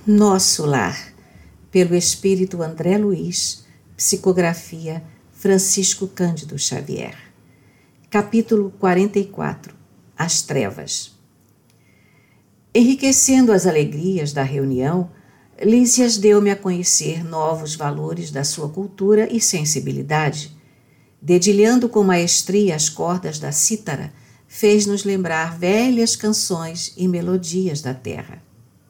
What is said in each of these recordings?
Nosso Lar, pelo Espírito André Luiz, psicografia Francisco Cândido Xavier. Capítulo 44. As Trevas. Enriquecendo as alegrias da reunião, Lísias deu-me a conhecer novos valores da sua cultura e sensibilidade. Dedilhando com maestria as cordas da cítara, fez-nos lembrar velhas canções e melodias da terra.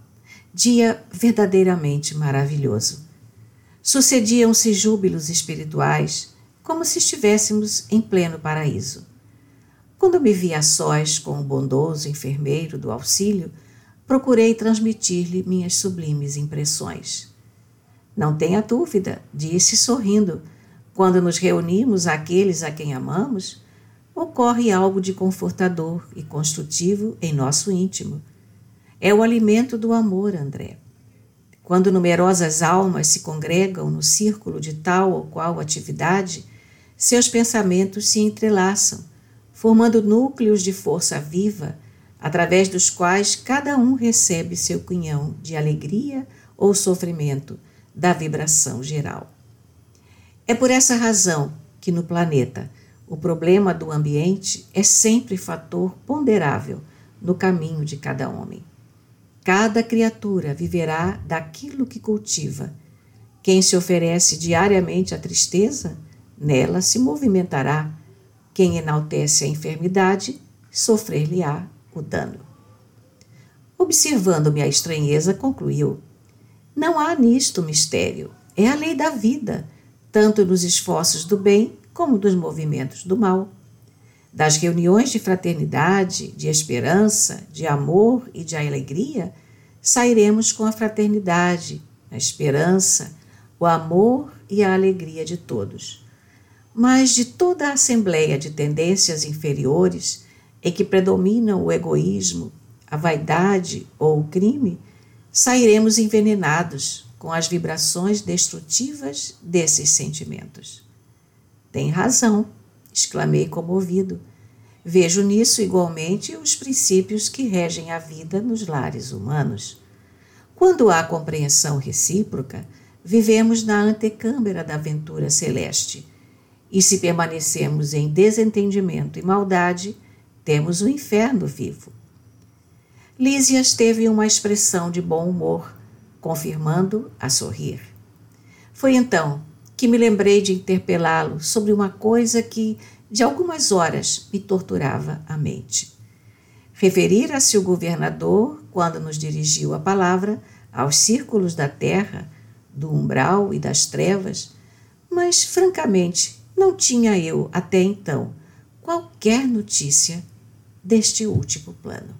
Dia verdadeiramente maravilhoso. Sucediam-se júbilos espirituais, como se estivéssemos em pleno paraíso. Quando me vi a sós com o bondoso enfermeiro do auxílio, procurei transmitir-lhe minhas sublimes impressões. Não tenha dúvida, disse sorrindo, quando nos reunimos aqueles a quem amamos, ocorre algo de confortador e construtivo em nosso íntimo. É o alimento do amor, André. Quando numerosas almas se congregam no círculo de tal ou qual atividade, seus pensamentos se entrelaçam, formando núcleos de força viva, através dos quais cada um recebe seu cunhão de alegria ou sofrimento da vibração geral. É por essa razão que no planeta o problema do ambiente é sempre fator ponderável no caminho de cada homem. Cada criatura viverá daquilo que cultiva. Quem se oferece diariamente à tristeza, nela se movimentará. Quem enaltece a enfermidade, sofrer-lhe-á o dano. Observando-me a estranheza, concluiu: não há nisto mistério, é a lei da vida, tanto nos esforços do bem como dos movimentos do mal. Das reuniões de fraternidade, de esperança, de amor e de alegria, sairemos com a fraternidade, a esperança, o amor e a alegria de todos. Mas de toda a assembleia de tendências inferiores, em que predominam o egoísmo, a vaidade ou o crime, sairemos envenenados com as vibrações destrutivas desses sentimentos. Tem razão, exclamei comovido. Vejo nisso igualmente os princípios que regem a vida nos lares humanos. Quando há compreensão recíproca, vivemos na antecâmara da aventura celeste. E se permanecemos em desentendimento e maldade, temos o inferno vivo. Lísias teve uma expressão de bom humor, confirmando a sorrir. Foi então que me lembrei de interpelá-lo sobre uma coisa que, de algumas horas, me torturava a mente. Referira-se o governador, quando nos dirigiu a palavra, aos círculos da terra, do umbral e das trevas, mas, francamente, não tinha eu, até então, qualquer notícia deste último plano.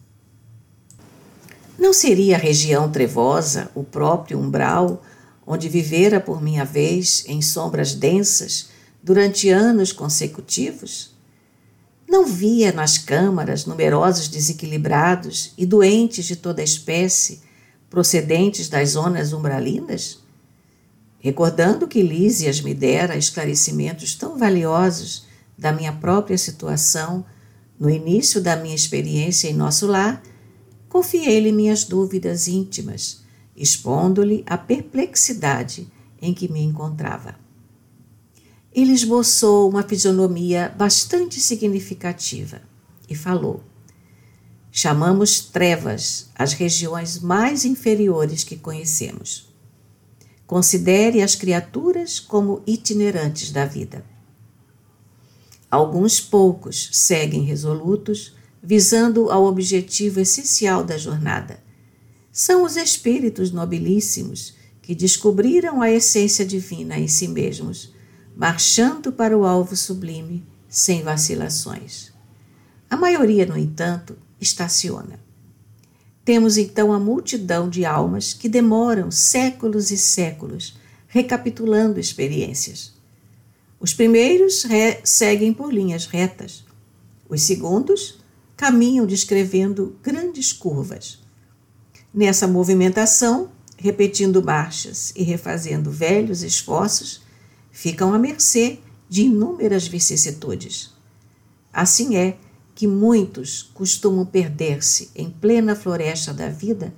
Não seria a região trevosa, o próprio umbral, onde vivera por minha vez em sombras densas durante anos consecutivos? Não via nas câmaras numerosos desequilibrados e doentes de toda espécie, procedentes das zonas umbralinas? Recordando que Lísias me dera esclarecimentos tão valiosos da minha própria situação no início da minha experiência em nosso lar, confiei-lhe minhas dúvidas íntimas, expondo-lhe a perplexidade em que me encontrava. Ele esboçou uma fisionomia bastante significativa e falou: chamamos trevas as regiões mais inferiores que conhecemos. Considere as criaturas como itinerantes da vida. Alguns poucos seguem resolutos, visando ao objetivo essencial da jornada. São os espíritos nobilíssimos que descobriram a essência divina em si mesmos, marchando para o alvo sublime, sem vacilações. A maioria, no entanto, estaciona. Temos então a multidão de almas que demoram séculos e séculos, recapitulando experiências. Os primeiros seguem por linhas retas. Os segundos caminham descrevendo grandes curvas. Nessa movimentação, repetindo marchas e refazendo velhos esforços, ficam à mercê de inúmeras vicissitudes. Assim é que muitos costumam perder-se em plena floresta da vida,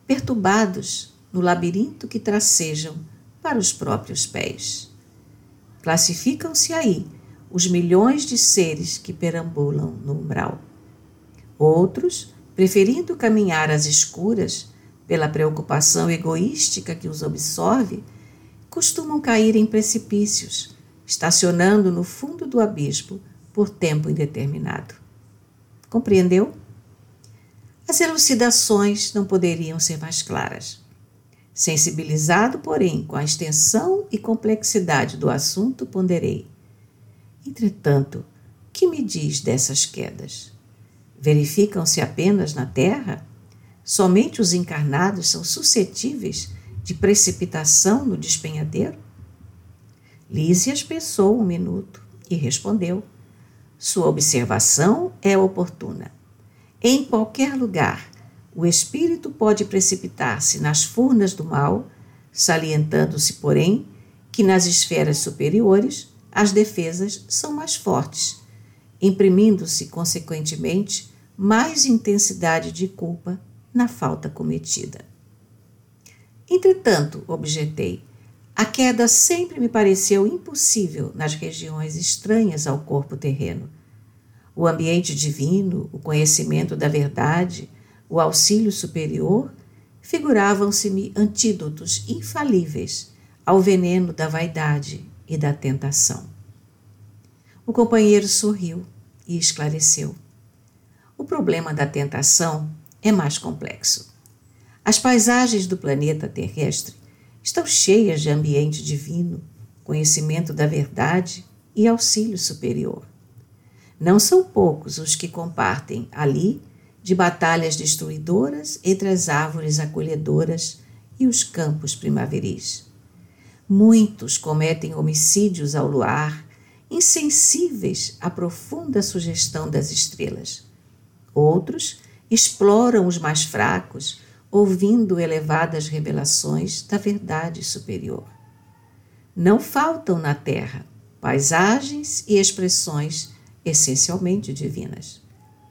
perturbados no labirinto que tracejam para os próprios pés. Classificam-se aí os milhões de seres que perambulam no umbral. Outros, preferindo caminhar às escuras pela preocupação egoística que os absorve, costumam cair em precipícios, estacionando no fundo do abismo por tempo indeterminado. Compreendeu? As elucidações não poderiam ser mais claras. Sensibilizado, porém, com a extensão e complexidade do assunto, ponderei. Entretanto, que me diz dessas quedas? Verificam-se apenas na Terra? Somente os encarnados são suscetíveis de precipitação no despenhadeiro? Lísias pensou um minuto e respondeu. Sua observação é oportuna. Em qualquer lugar, o espírito pode precipitar-se nas furnas do mal, salientando-se, porém, que nas esferas superiores as defesas são mais fortes, imprimindo-se, consequentemente, mais intensidade de culpa na falta cometida. Entretanto, objetei, a queda sempre me pareceu impossível nas regiões estranhas ao corpo terreno. O ambiente divino, o conhecimento da verdade, o auxílio superior, figuravam-se-me antídotos infalíveis ao veneno da vaidade e da tentação. O companheiro sorriu e esclareceu. O problema da tentação é mais complexo. As paisagens do planeta terrestre estão cheias de ambiente divino, conhecimento da verdade e auxílio superior. Não são poucos os que compartem ali de batalhas destruidoras entre as árvores acolhedoras e os campos primaveris. Muitos cometem homicídios ao luar, insensíveis à profunda sugestão das estrelas. Outros exploram os mais fracos, ouvindo elevadas revelações da verdade superior. Não faltam na Terra paisagens e expressões essencialmente divinas.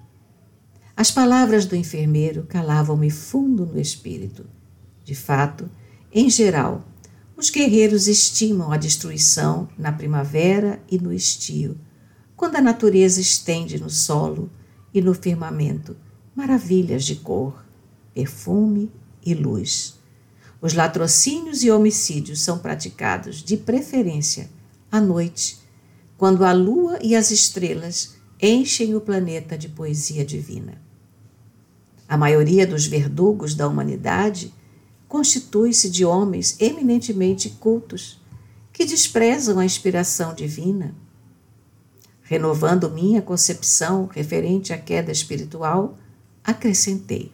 As palavras do enfermeiro calavam-me fundo no espírito. De fato, em geral, os guerreiros estimam a destruição na primavera e no estio, quando a natureza estende no solo e no firmamento maravilhas de cor, perfume e luz. Os latrocínios e homicídios são praticados, de preferência, à noite, quando a lua e as estrelas enchem o planeta de poesia divina. A maioria dos verdugos da humanidade constitui-se de homens eminentemente cultos, que desprezam a inspiração divina. Renovando minha concepção referente à queda espiritual, acrescentei.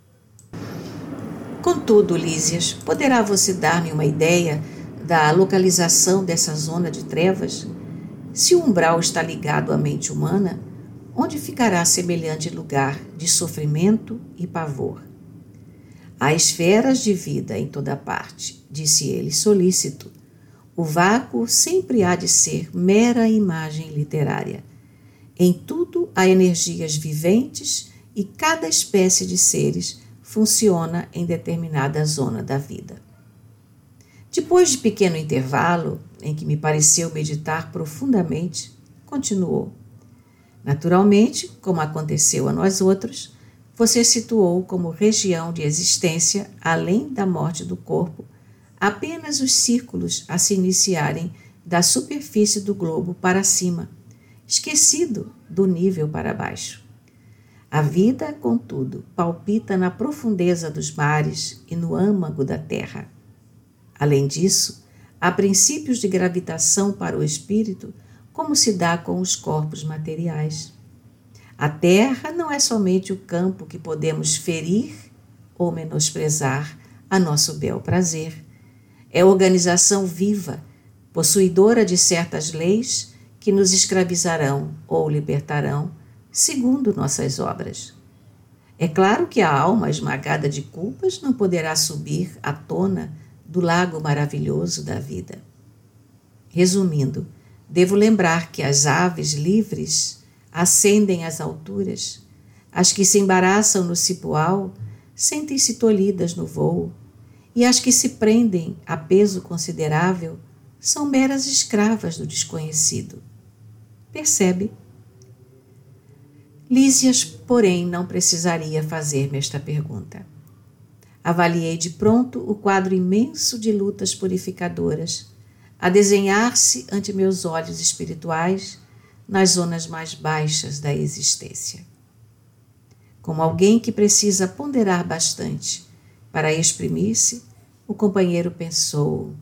Contudo, Lísias, poderá você dar-me uma ideia da localização dessa zona de trevas? Se o umbral está ligado à mente humana, onde ficará semelhante lugar de sofrimento e pavor? Há esferas de vida em toda parte, disse ele solícito. O vácuo sempre há de ser mera imagem literária. Em tudo há energias viventes e cada espécie de seres funciona em determinada zona da vida. Depois de pequeno intervalo, em que me pareceu meditar profundamente, continuou. Naturalmente, como aconteceu a nós outros, você situou como região de existência, além da morte do corpo, apenas os círculos a se iniciarem da superfície do globo para cima, esquecido do nível para baixo. A vida, contudo, palpita na profundeza dos mares e no âmago da terra. Além disso, há princípios de gravitação para o espírito, como se dá com os corpos materiais. A terra não é somente o campo que podemos ferir ou menosprezar a nosso bel prazer. É organização viva, possuidora de certas leis que nos escravizarão ou libertarão, segundo nossas obras. É claro que a alma esmagada de culpas não poderá subir à tona do lago maravilhoso da vida. Resumindo, devo lembrar que as aves livres ascendem às alturas, as que se embaraçam no cipoal sentem-se tolhidas no voo, e as que se prendem a peso considerável são meras escravas do desconhecido. Percebe? Lísias, porém, não precisaria fazer-me esta pergunta. Avaliei de pronto o quadro imenso de lutas purificadoras, a desenhar-se ante meus olhos espirituais nas zonas mais baixas da existência. Como alguém que precisa ponderar bastante para exprimir-se, o companheiro pensou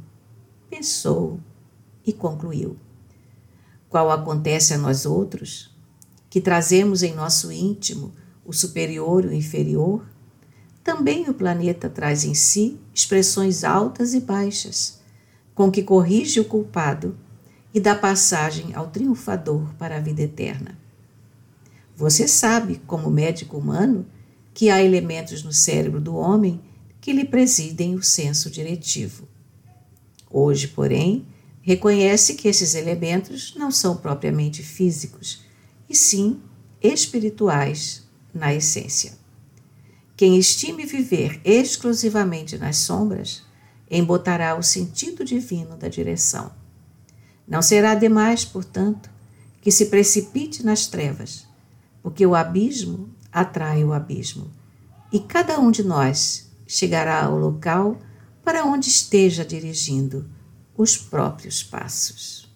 e concluiu. Qual acontece a nós outros, que trazemos em nosso íntimo o superior e o inferior, também o planeta traz em si expressões altas e baixas, com que corrige o culpado e dá passagem ao triunfador para a vida eterna. Você sabe, como médico humano, que há elementos no cérebro do homem que lhe presidem o senso diretivo. Hoje, porém, reconhece que esses elementos não são propriamente físicos, e sim espirituais na essência. Quem estime viver exclusivamente nas sombras, embotará o sentido divino da direção. Não será demais, portanto, que se precipite nas trevas, porque o abismo atrai o abismo, e cada um de nós chegará ao local para onde esteja dirigindo os próprios passos.